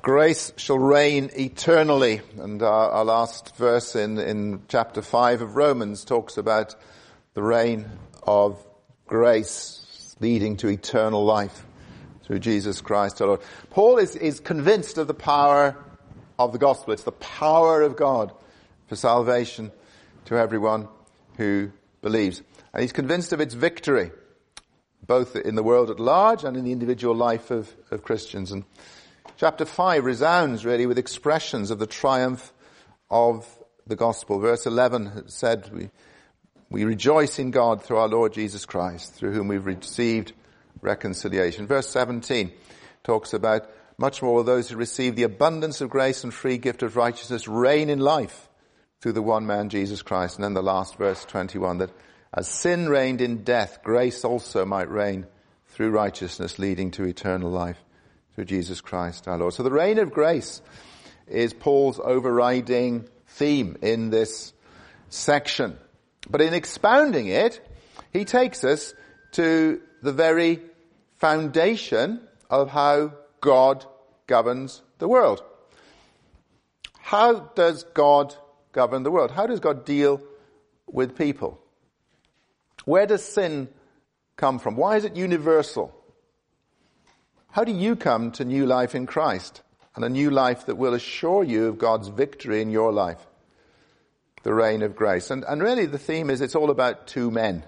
Grace shall reign eternally. And our last verse in chapter 5 of Romans talks about the reign of grace leading to eternal life through Jesus Christ our Lord. Paul is convinced of the power of the gospel. It's the power of God for salvation to everyone who believes. And he's convinced of its victory, both in the world at large and in the individual life of Christians. And chapter 5 resounds really with expressions of the triumph of the gospel. Verse 11 said, we rejoice in God through our Lord Jesus Christ, through whom we've received reconciliation. Verse 17 talks about much more of those who receive the abundance of grace and free gift of righteousness reign in life through the one man, Jesus Christ. And then the last verse 21, that as sin reigned in death, grace also might reign through righteousness, leading to eternal life through Jesus Christ our Lord. So the reign of grace is Paul's overriding theme in this section. But in expounding it, he takes us to the very foundation of how God governs the world. How does God govern the world? How does God deal with people? Where does sin come from? Why is it universal? How do you come to new life in Christ, and a new life that will assure you of God's victory in your life? The reign of grace. And really the theme is it's all about two men.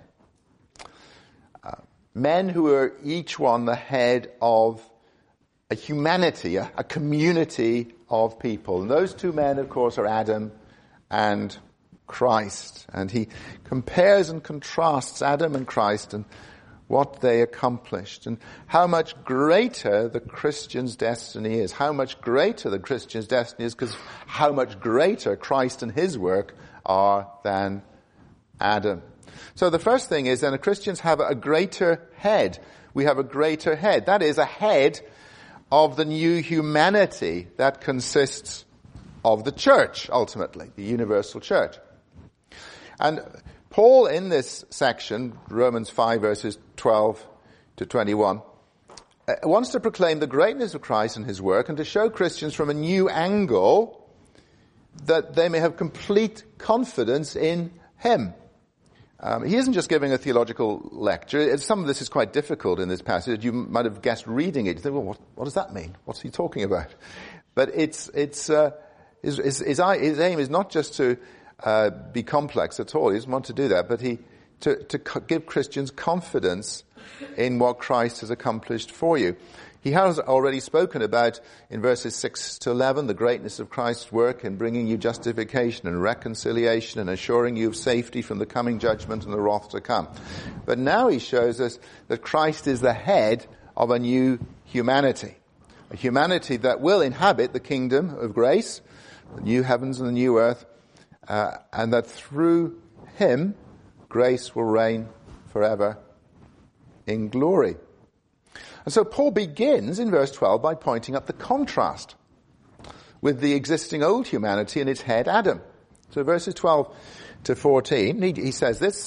Men who are each one the head of a humanity, a community of people. And those two men, of course, are Adam and Christ. And he compares and contrasts Adam and Christ and what they accomplished, and how much greater the Christian's destiny is. How much greater the Christian's destiny is because how much greater Christ and his work are than Adam. So the first thing is then Christians have a greater head. We have a greater head. That is a head of the new humanity that consists of the church, ultimately, the universal church. And Paul, in this section, Romans 5 verses 12 to 21, wants to proclaim the greatness of Christ and his work and to show Christians from a new angle that they may have complete confidence in him. He isn't just giving a theological lecture. Some of this is quite difficult in this passage. You might have guessed reading it. You think, well, what does that mean? What's he talking about? But his aim is not just to be complex at all. He doesn't want to do that, but to give Christians confidence in what Christ has accomplished for you. He has already spoken about, in verses 6 to 11, the greatness of Christ's work in bringing you justification and reconciliation and assuring you of safety from the coming judgment and the wrath to come. But now he shows us that Christ is the head of a new humanity, a humanity that will inhabit the kingdom of grace, the new heavens and the new earth, and that through him, grace will reign forever in glory. And so Paul begins in verse 12 by pointing up the contrast with the existing old humanity and its head, Adam. So verses 12 to 14, he says this,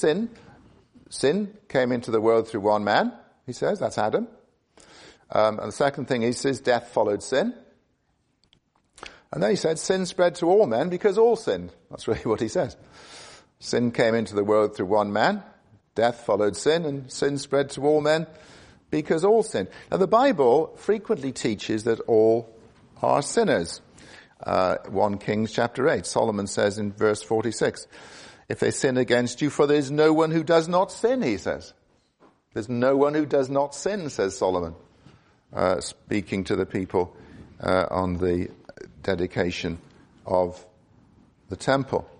sin came into the world through one man, he says, that's Adam. And the second thing he says, death followed sin. And then he said, sin spread to all men because all sinned. That's really what he says. Sin came into the world through one man, death followed sin, and sin spread to all men because all sinned. Now the Bible frequently teaches that all are sinners. 1 Kings chapter 8, Solomon says in verse 46, if they sin against you, for there is no one who does not sin, he says. There's no one who does not sin, says Solomon, speaking to the people on the dedication of the temple.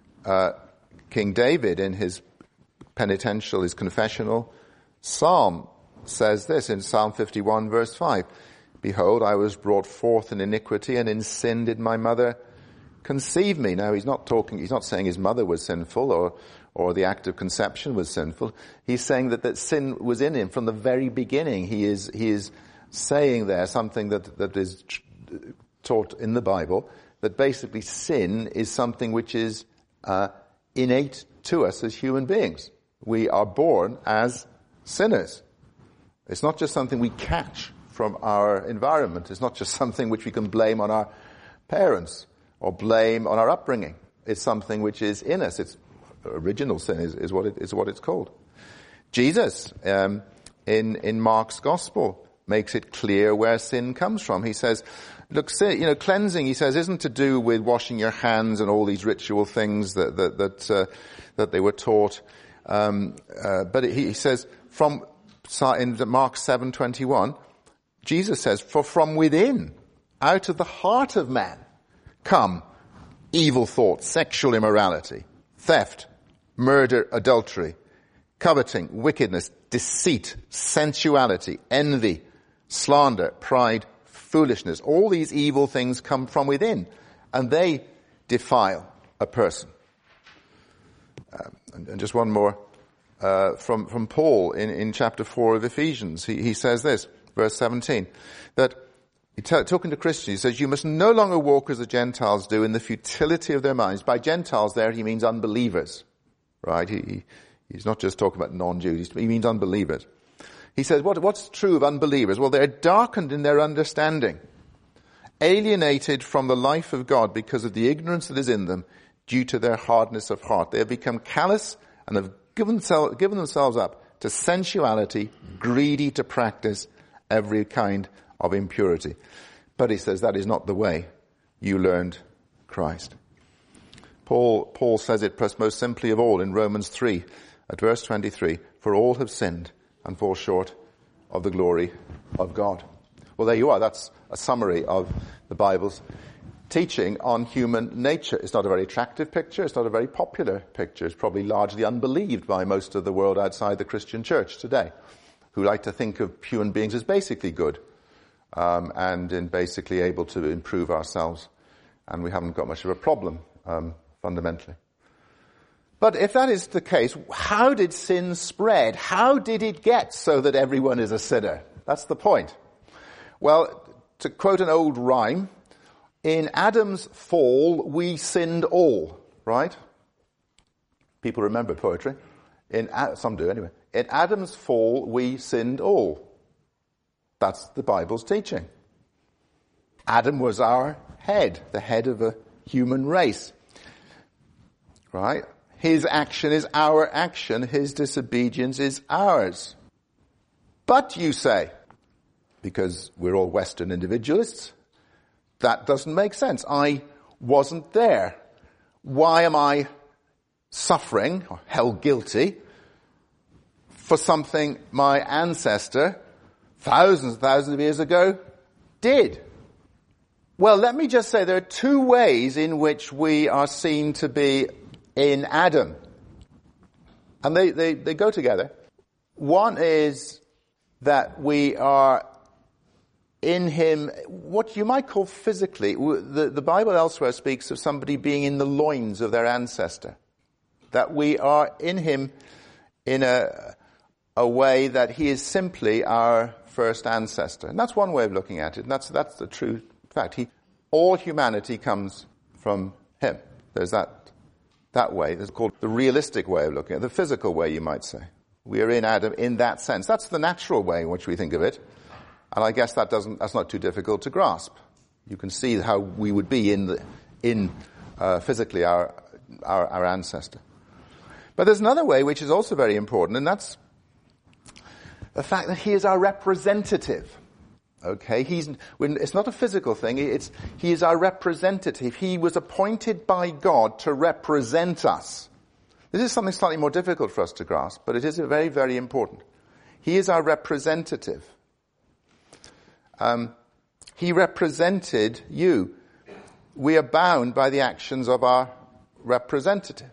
King David, in his penitential, his confessional psalm, says this in Psalm 51 verse 5, behold, I was brought forth in iniquity, and in sin did my mother conceive me. Now he's not saying his mother was sinful or the act of conception was sinful. He's saying that sin was in him from the very beginning. He is saying there something that is taught in the Bible, that basically sin is something which is innate to us as human beings. We are born as sinners. It's not just something we catch from our environment. It's not just something which we can blame on our parents or blame on our upbringing. It's something which is in us. It's original sin is what it's called. Jesus, in Mark's Gospel, makes it clear where sin comes from. He says, look, sin, cleansing, he says, isn't to do with washing your hands and all these ritual things that they were taught. But he says, in Mark 7:21, Jesus says, for from within, out of the heart of man, come evil thoughts, sexual immorality, theft, murder, adultery, coveting, wickedness, deceit, sensuality, envy, slander, pride, foolishness. All these evil things come from within, and they defile a person. And just one more from Paul in chapter 4 of Ephesians. He says this, verse 17, that talking to Christians, he says, you must no longer walk as the Gentiles do in the futility of their minds. By Gentiles there, he means unbelievers, right? He's not just talking about non-Jews, he means unbelievers. He says, what's true of unbelievers? Well, they're darkened in their understanding, alienated from the life of God because of the ignorance that is in them due to their hardness of heart. They have become callous and have given themselves up to sensuality, greedy to practice every kind of impurity. But he says that is not the way you learned Christ. Paul says it most simply of all in Romans 3 at verse 23, for all have sinned and fall short of the glory of God. Well, there you are. That's a summary of the Bible's teaching on human nature. It's not a very attractive picture. It's not a very popular picture. It's probably largely unbelieved by most of the world outside the Christian church today, who like to think of human beings as basically good, and in basically able to improve ourselves. And we haven't got much of a problem, fundamentally. But if that is the case, how did sin spread? How did it get so that everyone is a sinner? That's the point. Well, to quote an old rhyme, in Adam's fall, we sinned all, right? People remember poetry. Some do anyway. In Adam's fall, we sinned all. That's the Bible's teaching. Adam was our head, the head of a human race. Right? His action is our action. His disobedience is ours. But you say, because we're all Western individualists, that doesn't make sense. I wasn't there. Why am I suffering or held guilty for something my ancestor thousands and thousands of years ago did? Well, let me just say there are two ways in which we are seen to be in Adam. And they go together. One is that we are in him, what you might call physically. The Bible elsewhere speaks of somebody being in the loins of their ancestor. That we are in him in a way that he is simply our first ancestor. And that's one way of looking at it. And that's the true fact. All humanity comes from him. There's that way. It's called the realistic way of looking at it, the physical way, you might say. We are in Adam in that sense. That's the natural way in which we think of it. And I guess that's not too difficult to grasp. You can see how we would be in physically our ancestor. But there's another way which is also very important, and that's the fact that he is our representative. Okay, it's not a physical thing. He is our representative. He was appointed by God to represent us. This is something slightly more difficult for us to grasp, but it is very, very important. He is our representative. He represented you. We are bound by the actions of our representative.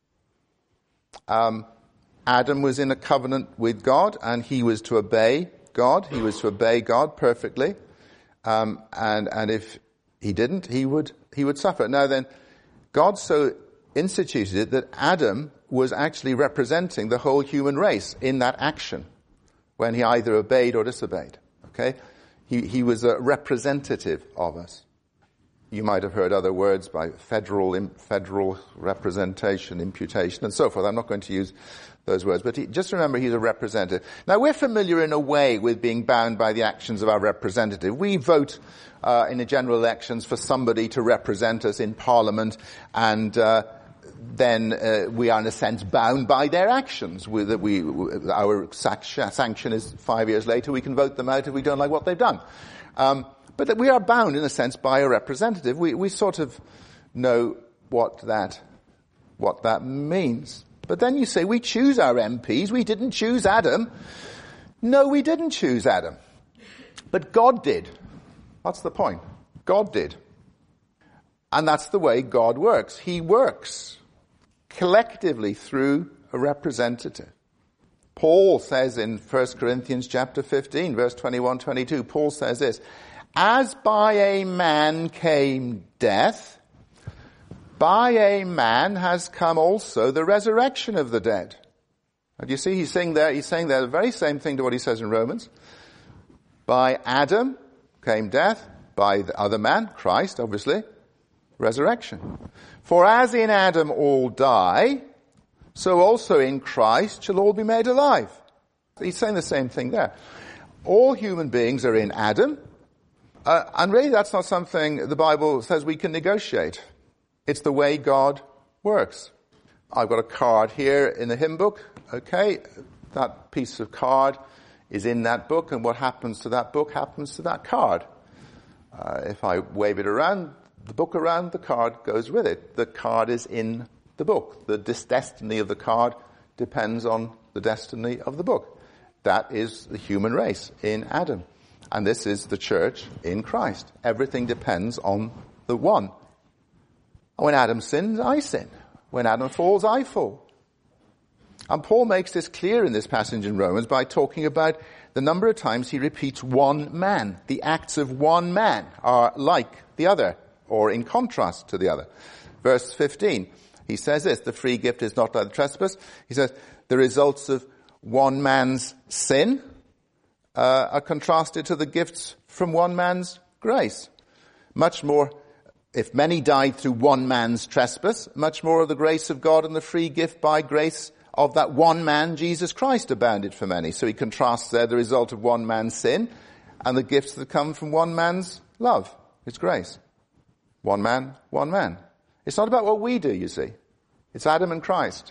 Adam was in a covenant with God, and he was to obey God. He was to obey God perfectly. And if he didn't, he would suffer. Now then, God so instituted it that Adam was actually representing the whole human race in that action when he either obeyed or disobeyed. Okay? He was a representative of us. You might have heard other words by federal representation, imputation, and so forth. I'm not going to use those words, but just remember he's a representative. Now we're familiar in a way with being bound by the actions of our representative. We vote in the general elections for somebody to represent us in Parliament, and then we are in a sense bound by their actions. Our sanction is 5 years later. We can vote them out if we don't like what they've done. But that we are bound in a sense by a representative. We sort of know what that means. But then you say, we choose our MPs. We didn't choose Adam. No, we didn't choose Adam. But God did. That's the point. God did. And that's the way God works. He works collectively through a representative. Paul says in 1 Corinthians chapter 15, verse 21-22, Paul says this, as by a man came death, by a man has come also the resurrection of the dead. And you see, he's saying there the very same thing to what he says in Romans. By Adam came death, by the other man, Christ, obviously, resurrection. For as in Adam all die, so also in Christ shall all be made alive. He's saying the same thing there. All human beings are in Adam, and really that's not something the Bible says we can negotiate. It's the way God works. I've got a card here in the hymn book. Okay, that piece of card is in that book, and what happens to that book happens to that card. If I wave it around, the book around, the card goes with it. The card is in the book. The destiny of the card depends on the destiny of the book. That is the human race in Adam. And this is the church in Christ. Everything depends on the one. When Adam sins, I sin. When Adam falls, I fall. And Paul makes this clear in this passage in Romans by talking about the number of times he repeats one man. The acts of one man are like the other, or in contrast to the other. Verse 15, he says this, the free gift is not like the trespass. He says, the results of one man's sin are contrasted to the gifts from one man's grace. Much more, if many died through one man's trespass, much more of the grace of God and the free gift by grace of that one man, Jesus Christ, abounded for many. So he contrasts there the result of one man's sin and the gifts that come from one man's love, his grace. One man, one man. It's not about what we do, you see. It's Adam and Christ.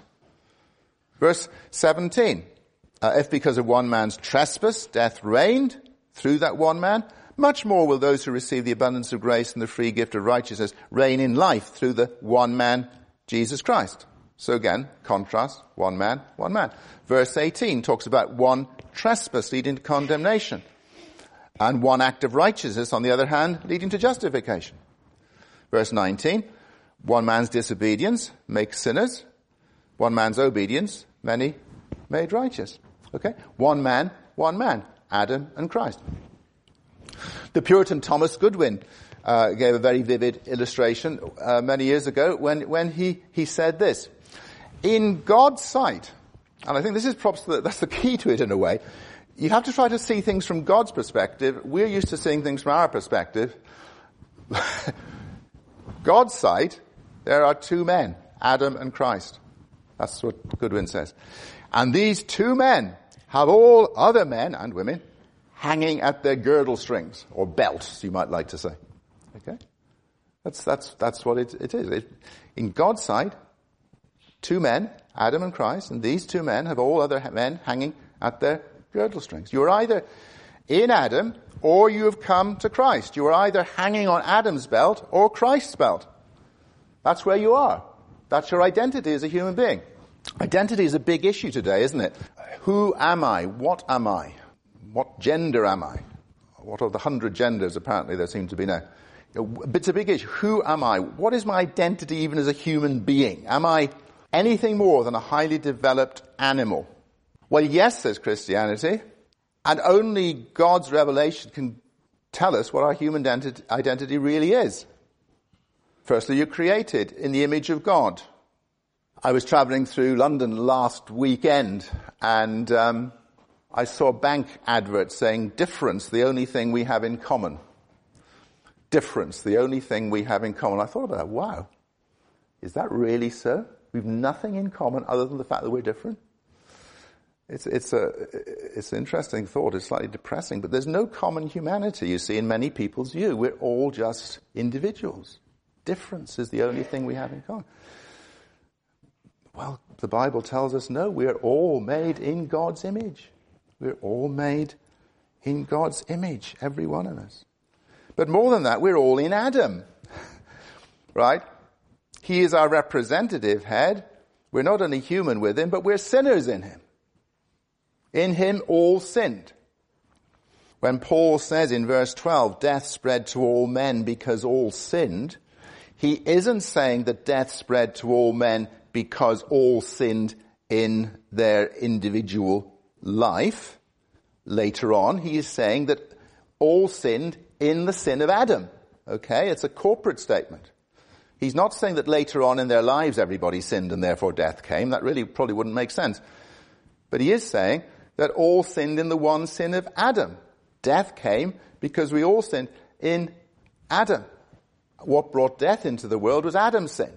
Verse 17. If because of one man's trespass, death reigned through that one man, much more will those who receive the abundance of grace and the free gift of righteousness reign in life through the one man, Jesus Christ. So again, contrast, one man, one man. Verse 18 talks about one trespass leading to condemnation, and one act of righteousness, on the other hand, leading to justification. Verse 19, one man's disobedience makes sinners, one man's obedience, many made righteous. Okay? One man, Adam and Christ. The Puritan Thomas Goodwin gave a very vivid illustration many years ago when he said this. In God's sight, and I think this is that's the key to it in a way, you have to try to see things from God's perspective. We're used to seeing things from our perspective. God's sight, there are two men, Adam and Christ. That's what Goodwin says. And these two men have all other men and women hanging at their girdle strings, or belts, you might like to say. Okay? That's what it is. In God's sight, two men, Adam and Christ, and these two men have all other men hanging at their girdle strings. You're either in Adam, or you have come to Christ. You are either hanging on Adam's belt or Christ's belt. That's where you are. That's your identity as a human being. Identity is a big issue today, isn't it? Who am I? What am I? What gender am I? What of the 100 genders apparently there seem to be now? It's a big issue. Who am I? What is my identity even as a human being? Am I anything more than a highly developed animal? Well, yes, says Christianity, and only God's revelation can tell us what our human identity really is. Firstly, you're created in the image of God. I was travelling through London last weekend, and I saw a bank advert saying, difference, the only thing we have in common. Difference, the only thing we have in common. I thought about that. Wow. Is that really so? We've nothing in common other than the fact that we're different? It's an interesting thought. It's slightly depressing, but there's no common humanity, you see, in many people's view. We're all just individuals. Difference is the only thing we have in common. Well, the Bible tells us no, we're all made in God's image. We're all made in God's image, every one of us. But more than that, we're all in Adam, right? He is our representative head. We're not only human with him, but we're sinners in him. In him all sinned. When Paul says in verse 12, death spread to all men because all sinned, he isn't saying that death spread to all men because all sinned in their individual life. Later on, he is saying that all sinned in the sin of Adam. Okay? It's a corporate statement. He's not saying that later on in their lives everybody sinned and therefore death came. That really probably wouldn't make sense. But he is saying that all sinned in the one sin of Adam. Death came because we all sinned in Adam. What brought death into the world was Adam's sin.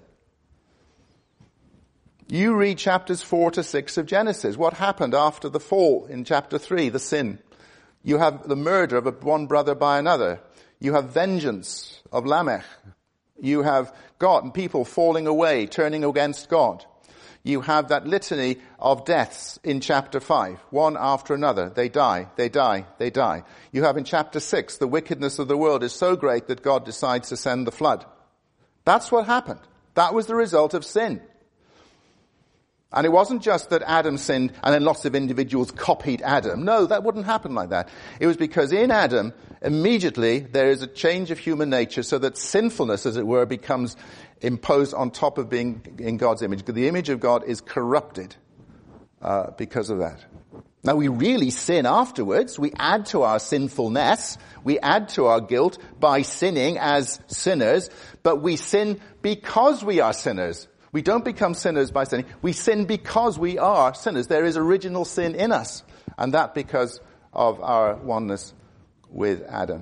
You read chapters 4 to 6 of Genesis. What happened after the fall in chapter 3, the sin? You have the murder of one brother by another. You have vengeance of Lamech. You have God and people falling away, turning against God. You have that litany of deaths in chapter 5, one after another. They die, they die, they die. You have in chapter 6, the wickedness of the world is so great that God decides to send the flood. That's what happened. That was the result of sin. And it wasn't just that Adam sinned and then lots of individuals copied Adam. No, that wouldn't happen like that. It was because in Adam, immediately there is a change of human nature so that sinfulness, as it were, becomes imposed on top of being in God's image. The image of God is corrupted because of that. Now we really sin afterwards. We add to our sinfulness. We add to our guilt by sinning as sinners. But we sin because we are sinners. We don't become sinners by sinning. We sin because we are sinners. There is original sin in us. And that because of our oneness with Adam.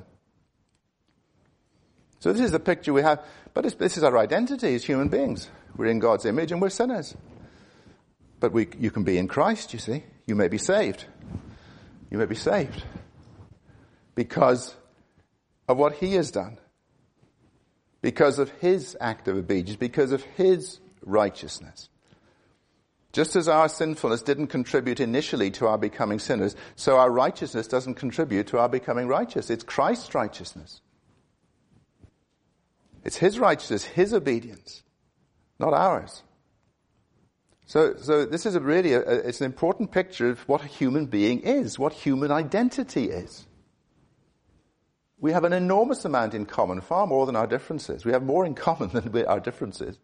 So this is the picture we have. But this is our identity as human beings. We're in God's image and we're sinners. But you can be in Christ, you see. You may be saved. You may be saved. Because of what he has done. Because of his act of obedience. Because of his righteousness. Just as our sinfulness didn't contribute initially to our becoming sinners, so our righteousness doesn't contribute to our becoming righteous. It's Christ's righteousness. It's his righteousness, his obedience, not ours. So this is it's an important picture of what a human being is, what human identity is. We have an enormous amount in common, far more than our differences. We have more in common than our differences.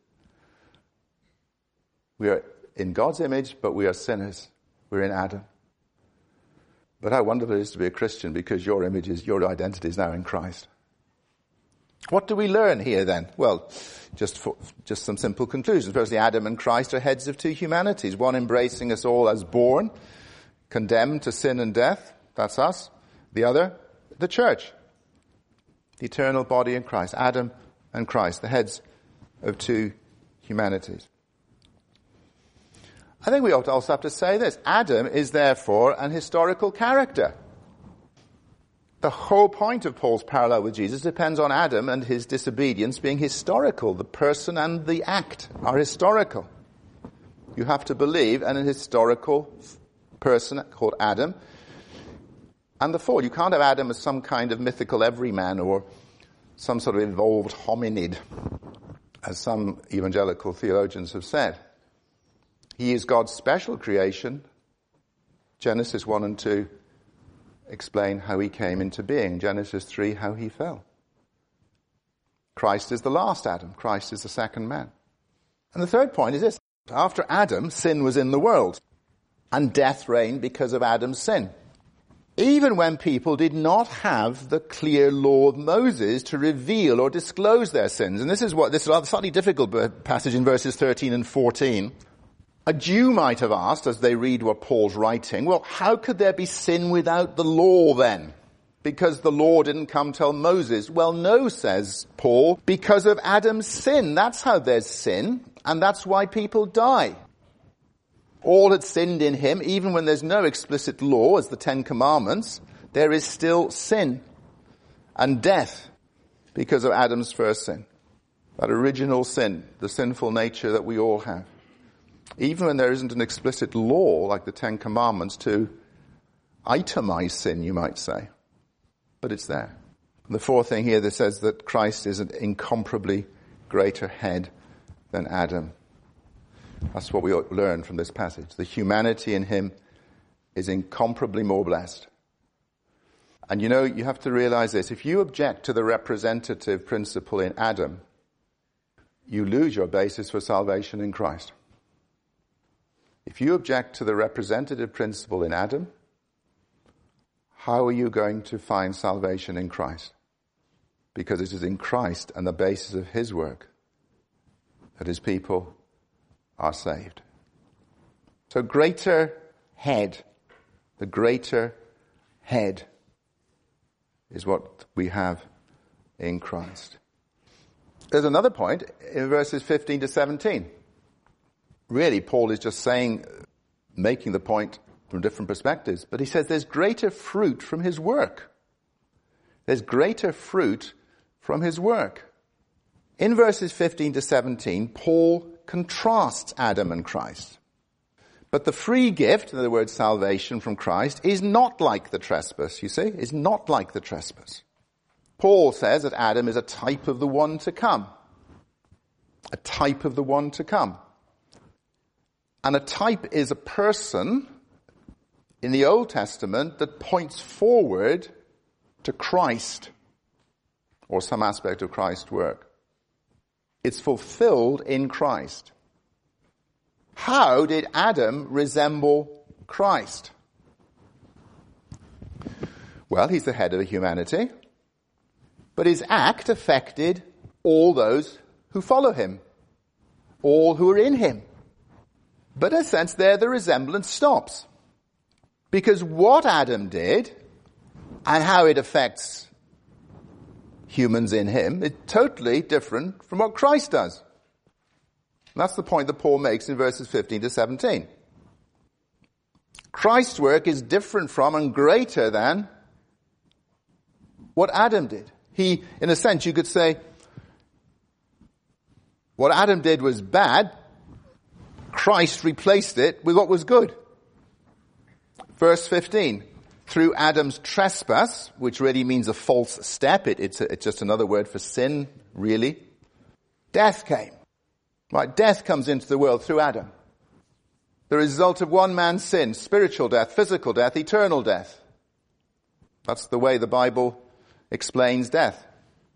We are in God's image, but we are sinners. We're in Adam. But how wonderful it is to be a Christian because your identity is now in Christ. What do we learn here then? Well, just some simple conclusions. Firstly, Adam and Christ are heads of two humanities. One embracing us all as born, condemned to sin and death. That's us. The other, the church. The eternal body in Christ. Adam and Christ, the heads of two humanities. I think we ought to also have to say this. Adam is therefore an historical character. The whole point of Paul's parallel with Jesus depends on Adam and his disobedience being historical. The person and the act are historical. You have to believe in a historical person called Adam and the fall. You can't have Adam as some kind of mythical everyman or some sort of evolved hominid, as some evangelical theologians have said. He is God's special creation. Genesis 1 and 2 explain how he came into being. Genesis 3, how he fell. Christ is the last Adam. Christ is the second man. And the third point is this. After Adam, sin was in the world, and death reigned because of Adam's sin. Even when people did not have the clear law of Moses to reveal or disclose their sins. And this is a slightly difficult passage in verses 13 and 14. A Jew might have asked, as they read what Paul's writing, well, how could there be sin without the law then? Because the law didn't come till Moses. Well, no, says Paul, because of Adam's sin. That's how there's sin, and that's why people die. All had sinned in him. Even when there's no explicit law, as the Ten Commandments, there is still sin and death because of Adam's first sin. That original sin, the sinful nature that we all have. Even when there isn't an explicit law like the Ten Commandments to itemize sin, you might say. But it's there. And the fourth thing here that says that Christ is an incomparably greater head than Adam. That's what we learn from this passage. The humanity in him is incomparably more blessed. And you know, you have to realize this. If you object to the representative principle in Adam, you lose your basis for salvation in Christ. If you object to the representative principle in Adam, how are you going to find salvation in Christ? Because it is in Christ and the basis of his work that his people are saved. So greater head, the greater head is what we have in Christ. There's another point in verses 15 to 17. Really, Paul is just making the point from different perspectives. But he says there's greater fruit from his work. There's greater fruit from his work. In verses 15 to 17, Paul contrasts Adam and Christ. But the free gift, in other words, salvation from Christ, is not like the trespass, you see? Is not like the trespass. Paul says that Adam is a type of the one to come. A type of the one to come. And a type is a person in the Old Testament that points forward to Christ or some aspect of Christ's work. It's fulfilled in Christ. How did Adam resemble Christ? Well, he's the head of humanity, but his act affected all those who follow him, all who are in him. But in a sense, there the resemblance stops. Because what Adam did and how it affects humans in him is totally different from what Christ does. And that's the point that Paul makes in verses 15 to 17. Christ's work is different from and greater than what Adam did. He, in a sense, you could say, what Adam did was bad. Christ replaced it with what was good. Verse 15, through Adam's trespass, which really means a false step, it's just another word for sin, really, death came. Right, death comes into the world through Adam. The result of one man's sin, spiritual death, physical death, eternal death. That's the way the Bible explains death.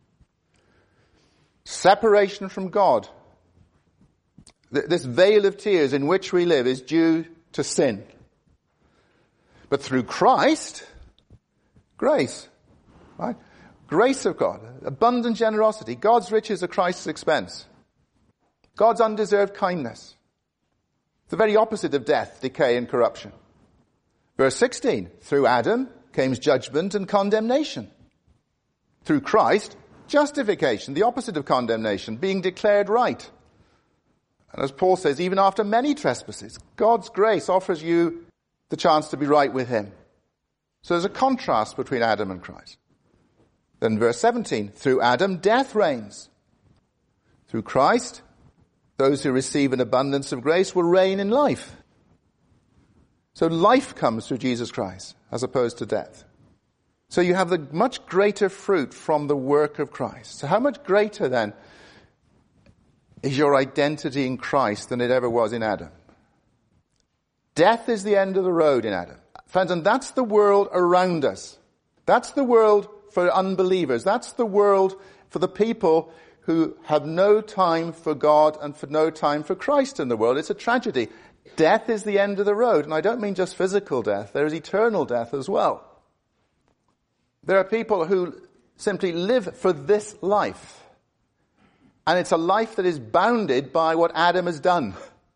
Separation from God. This veil of tears in which we live is due to sin. But through Christ, grace. Right? Grace of God, abundant generosity, God's riches at Christ's expense. God's undeserved kindness. The very opposite of death, decay, and corruption. Verse 16, through Adam came judgment and condemnation. Through Christ, justification, the opposite of condemnation, being declared right. And as Paul says, even after many trespasses, God's grace offers you the chance to be right with him. So there's a contrast between Adam and Christ. Then verse 17, through Adam, death reigns. Through Christ, those who receive an abundance of grace will reign in life. So life comes through Jesus Christ, as opposed to death. So you have the much greater fruit from the work of Christ. So how much greater then is your identity in Christ than it ever was in Adam? Death is the end of the road in Adam. Friends, and that's the world around us. That's the world for unbelievers. That's the world for the people who have no time for God and for no time for Christ in the world. It's a tragedy. Death is the end of the road. And I don't mean just physical death. There is eternal death as well. There are people who simply live for this life. And it's a life that is bounded by what Adam has done.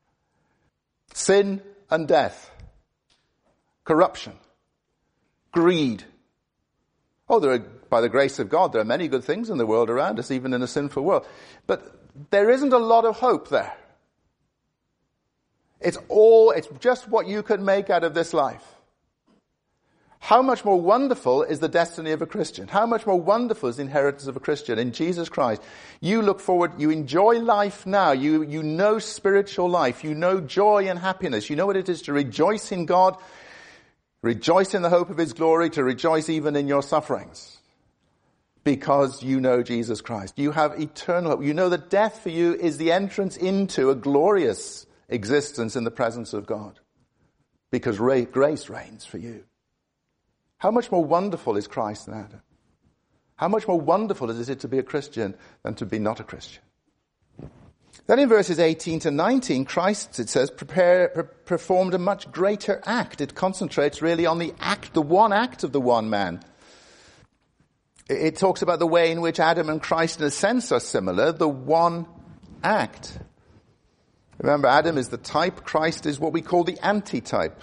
Sin and death. Corruption. Greed. Oh, by the grace of God, there are many good things in the world around us, even in a sinful world. But there isn't a lot of hope there. It's just what you can make out of this life. How much more wonderful is the destiny of a Christian? How much more wonderful is the inheritance of a Christian in Jesus Christ? You look forward, you enjoy life now, you know spiritual life, you know joy and happiness, you know what it is to rejoice in God, rejoice in the hope of His glory, to rejoice even in your sufferings. Because you know Jesus Christ. You have eternal hope. You know that death for you is the entrance into a glorious existence in the presence of God. Because grace reigns for you. How much more wonderful is Christ than Adam? How much more wonderful is it to be a Christian than to be not a Christian? Then in verses 18 to 19, Christ, it says, performed a much greater act. It concentrates really on the one act of the one man. It talks about the way in which Adam and Christ in a sense are similar, the one act. Remember, Adam is the type, Christ is what we call the antitype.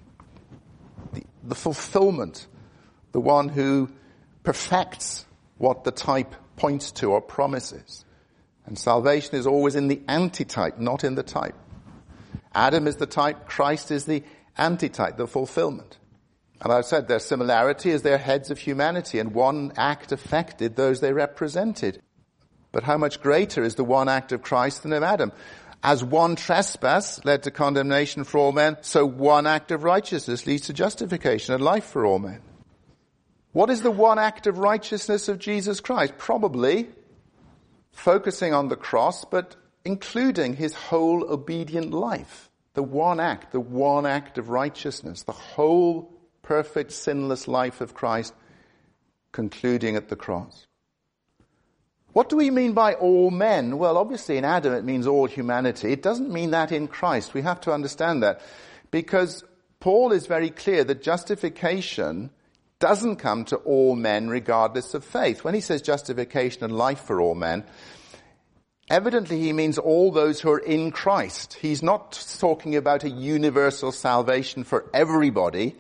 The fulfillment. The one who perfects what the type points to or promises. And salvation is always in the antitype, not in the type. Adam is the type, Christ is the antitype, the fulfillment. And I've said their similarity is their heads of humanity, and one act affected those they represented. But how much greater is the one act of Christ than of Adam? As one trespass led to condemnation for all men, so one act of righteousness leads to justification and life for all men. What is the one act of righteousness of Jesus Christ? Probably focusing on the cross, but including his whole obedient life. The one act of righteousness, the whole perfect sinless life of Christ, concluding at the cross. What do we mean by all men? Well, obviously in Adam it means all humanity. It doesn't mean that in Christ. We have to understand that. Because Paul is very clear that justification doesn't come to all men regardless of faith. When he says justification and life for all men, evidently he means all those who are in Christ. He's not talking about a universal salvation for everybody,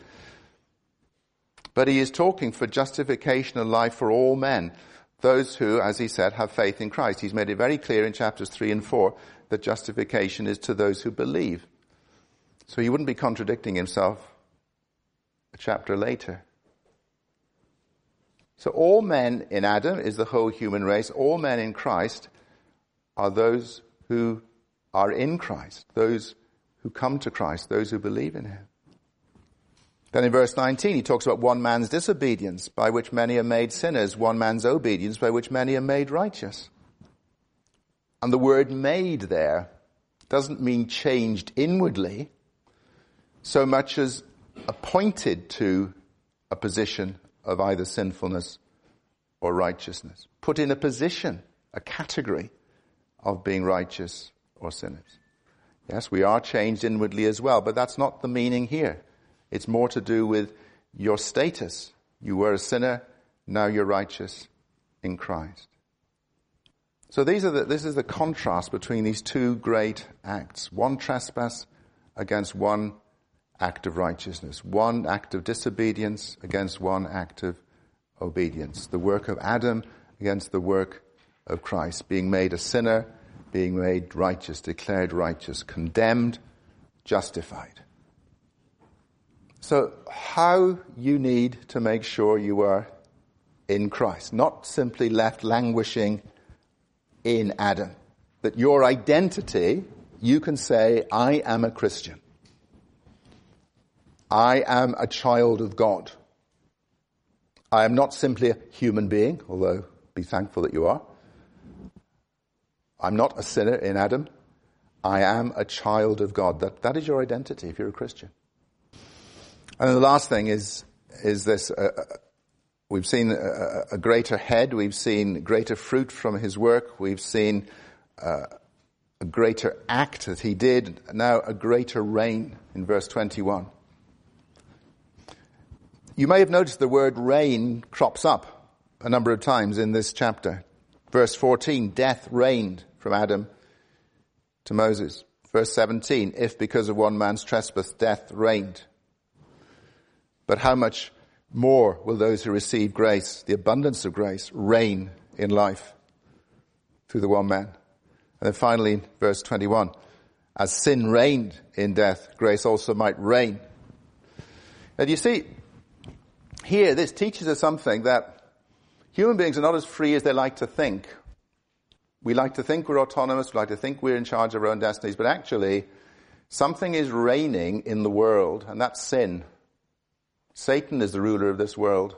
but he is talking for justification and life for all men. Those who, as he said, have faith in Christ. He's made it very clear in chapters 3 and 4 that justification is to those who believe. So he wouldn't be contradicting himself a chapter later. So all men in Adam is the whole human race. All men in Christ are those who are in Christ, those who come to Christ, those who believe in him. Then in verse 19, he talks about one man's disobedience, by which many are made sinners, one man's obedience, by which many are made righteous. And the word made there doesn't mean changed inwardly, so much as appointed to a position of either sinfulness or righteousness. Put in a position, a category of being righteous or sinners. Yes, we are changed inwardly as well, but that's not the meaning here. It's more to do with your status. You were a sinner, now you're righteous in Christ. So this is the contrast between these two great acts. One trespass against one act of righteousness. One act of disobedience against one act of obedience. The work of Adam against the work of Christ. Being made a sinner, being made righteous, declared righteous, condemned, justified. So how you need to make sure you are in Christ, not simply left languishing in Adam. That your identity, you can say, I am a Christian. I am a child of God. I am not simply a human being, although be thankful that you are. I'm not a sinner in Adam. I am a child of God. That is your identity if you're a Christian. And the last thing is this. We've seen a greater head. We've seen greater fruit from his work. We've seen a greater act that he did. Now a greater reign in verse 21. You may have noticed the word reign crops up a number of times in this chapter. Verse 14, death reigned from Adam to Moses. Verse 17, if because of one man's trespass death reigned. But how much more will those who receive grace, the abundance of grace, reign in life through the one man? And then finally, verse 21, As sin reigned in death, grace also might reign. And you see, here this teaches us something, that human beings are not as free as they like to think. We like to think we're autonomous, we like to think we're in charge of our own destinies, but actually something is reigning in the world, and that's sin. Satan is the ruler of this world.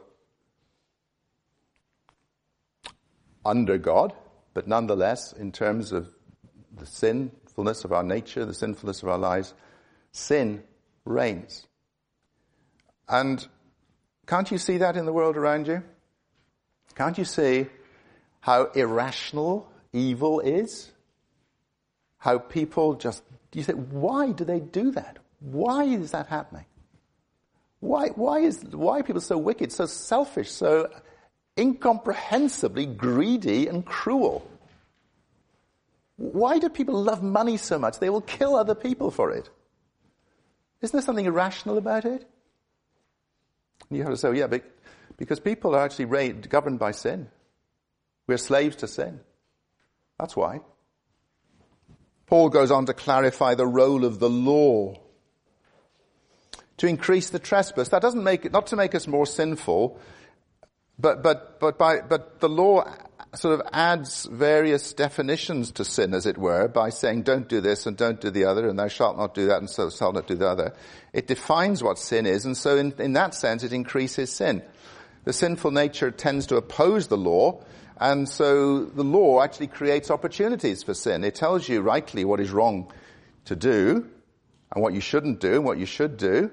Under God, but nonetheless, in terms of the sinfulness of our nature, the sinfulness of our lives, sin reigns. And can't you see that in the world around you? Can't you see how irrational evil is? How people just, you say, why do they do that? Why is that happening? Why are people so wicked, so selfish, so incomprehensibly greedy and cruel? Why do people love money so much? They will kill other people for it. Isn't there something irrational about it? And you have to say, yeah, because people are actually governed by sin. We're slaves to sin. That's why. Paul goes on to clarify the role of the law to increase the trespass. That doesn't make it, not to make us more sinful, but the law sort of adds various definitions to sin, as it were, by saying don't do this and don't do the other, and thou shalt not do that and so shalt not do the other. It defines what sin is, and so in that sense it increases sin. The sinful nature tends to oppose the law, and so the law actually creates opportunities for sin. It tells you rightly what is wrong to do, and what you shouldn't do, and what you should do.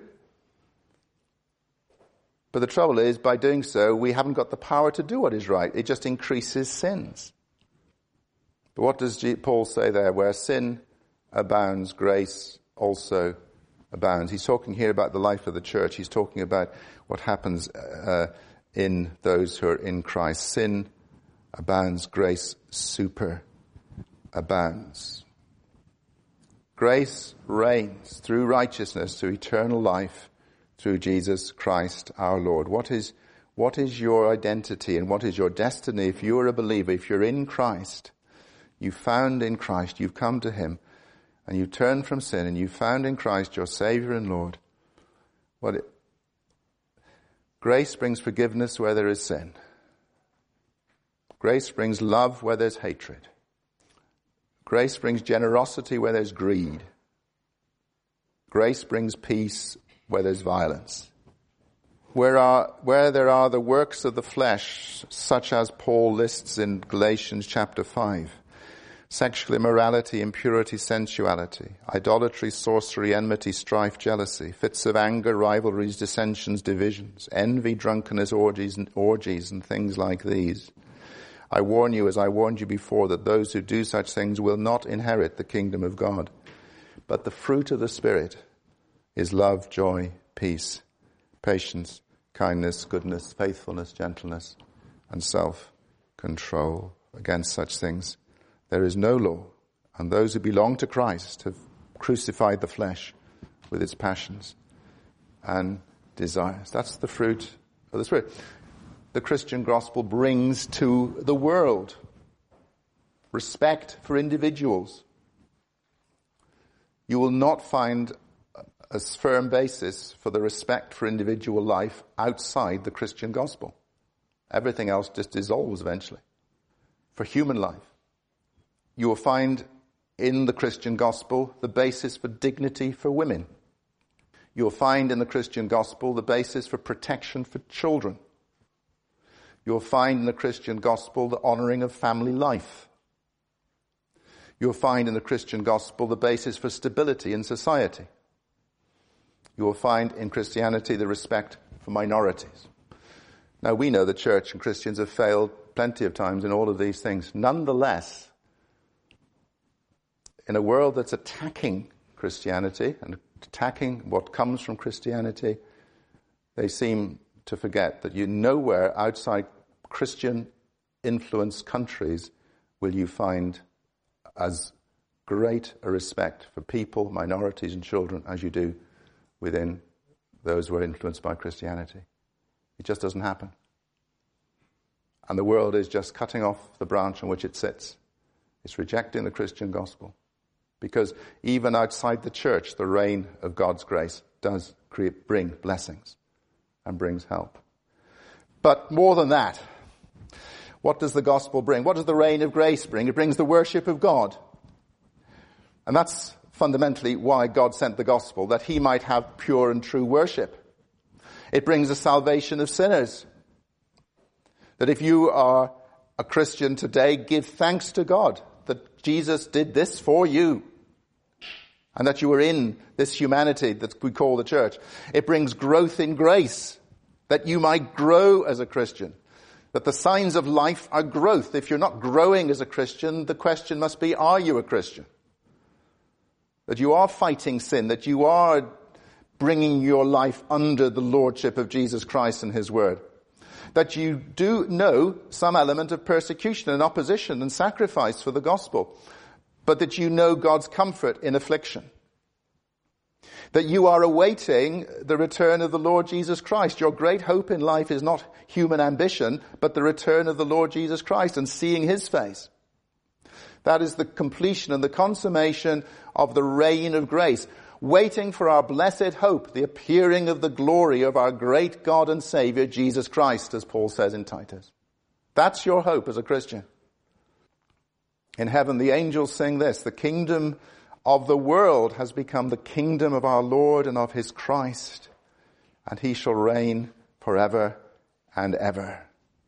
But the trouble is, by doing so, we haven't got the power to do what is right. It just increases sins. But what does Paul say there? Where sin abounds, grace also abounds. He's talking here about the life of the church. He's talking about what happens in those who are in Christ. Sin abounds, grace superabounds. Grace reigns through righteousness, through eternal life, through Jesus Christ our Lord. What is your identity and what is your destiny if you are a believer? If you're in Christ, you've found in Christ, you've come to Him, and you've turned from sin, and you've found in Christ your Savior and Lord. Grace brings forgiveness where there is sin. Grace brings love where there's hatred. Grace brings generosity where there's greed. Grace brings peace where there's violence. Where there are the works of the flesh, such as Paul lists in Galatians chapter 5. Sexual immorality, impurity, sensuality, idolatry, sorcery, enmity, strife, jealousy, fits of anger, rivalries, dissensions, divisions, envy, drunkenness, orgies and things like these. I warn you, as I warned you before, that those who do such things will not inherit the kingdom of God. But the fruit of the Spirit is love, joy, peace, patience, kindness, goodness, faithfulness, gentleness, and self-control. Against such things there is no law, and those who belong to Christ have crucified the flesh with its passions and desires. That's the fruit of the Spirit. The Christian gospel brings to the world respect for individuals. You will not find a firm basis for the respect for individual life outside the Christian gospel. Everything else just dissolves eventually. For human life, you will find in the Christian gospel the basis for dignity for women. You will find in the Christian gospel the basis for protection for children. You will find in the Christian gospel the honoring of family life. You will find in the Christian gospel the basis for stability in society. You will find in Christianity the respect for minorities. Now, we know the church and Christians have failed plenty of times in all of these things. Nonetheless, in a world that's attacking Christianity and attacking what comes from Christianity, they seem to forget that nowhere outside Christian-influenced countries will you find as great a respect for people, minorities and children as you do within those who are influenced by Christianity. It just doesn't happen. And the world is just cutting off the branch on which it sits. It's rejecting the Christian gospel Because even outside the church, the reign of God's grace does bring blessings and brings help. But more than that, what does the gospel bring? What does the reign of grace bring? It brings the worship of God. And that's fundamentally why God sent the gospel, that he might have pure and true worship. It brings the salvation of sinners. That if you are a Christian today, give thanks to God that Jesus did this for you and that you are in this humanity that we call the church. It brings growth in grace, that you might grow as a Christian. That the signs of life are growth. If you're not growing as a Christian, the question must be, are you a Christian? That you are fighting sin, that you are bringing your life under the lordship of Jesus Christ and his word. That you do know some element of persecution and opposition and sacrifice for the gospel, but that you know God's comfort in affliction. That you are awaiting the return of the Lord Jesus Christ. Your great hope in life is not human ambition, but the return of the Lord Jesus Christ and seeing his face. That is the completion and the consummation of the reign of grace, waiting for our blessed hope, the appearing of the glory of our great God and Savior, Jesus Christ, as Paul says in Titus. That's your hope as a Christian. In heaven, the angels sing this: the kingdom of the world has become the kingdom of our Lord and of his Christ, and he shall reign forever and ever.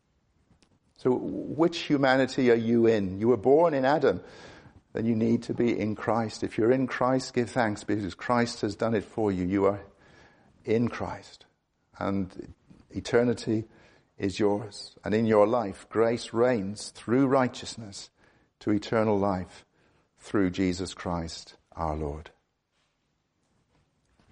So which humanity are you in? You were born in Adam, then you need to be in Christ. If you're in Christ, give thanks because Christ has done it for you. You are in Christ, and eternity is yours. And in your life, grace reigns through righteousness to eternal life through Jesus Christ our Lord.